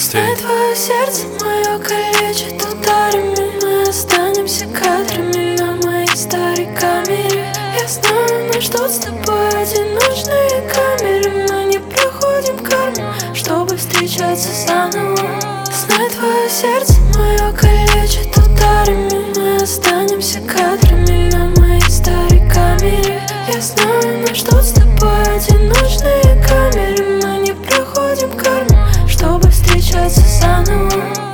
вместе. Знай, твое сердце мое калечит ударами. Мы останемся кадрами на моей старой камере. Я знаю, нас ждут с тобой одиночные камеры. Мы не проходим карму, чтобы встречаться заново. Знай, твое сердце мое калечит ударами. Мы останемся кадрами на моей старой камере. Я знаю, нас ждут с тобой одиночные камеры. Мы не проходим карму, чтобы встречаться заново.